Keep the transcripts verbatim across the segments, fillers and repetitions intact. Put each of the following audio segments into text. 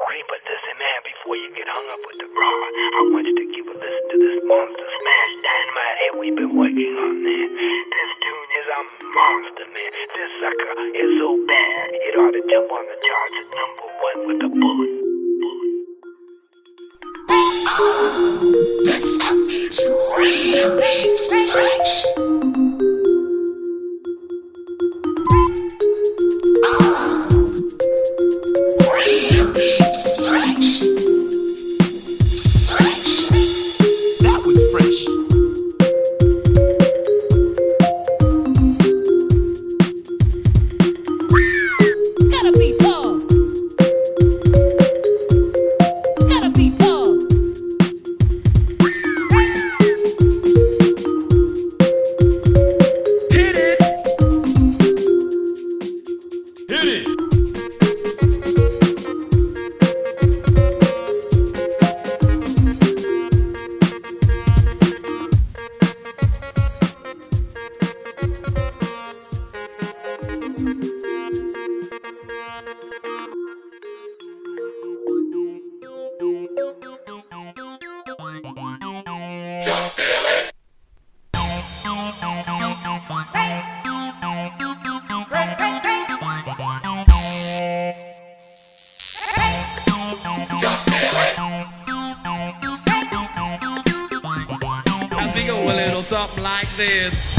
Okay, but listen, man, before you get hung up with the bra, I want you to give a listen to this Monster Smash Dynamite hit we've been working on, man. This tune is a monster, man. This sucker is so bad, it ought to jump on the charts at number one with a bullet. This stuff is really fresh. Just feel it. Just feel it. As we go a little something like this.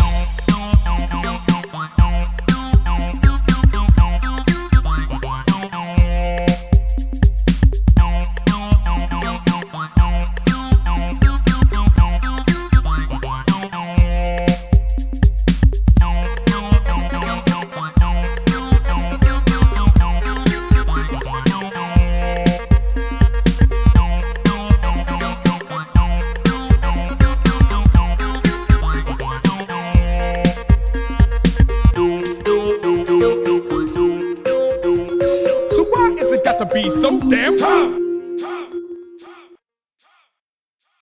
To be so damn tough.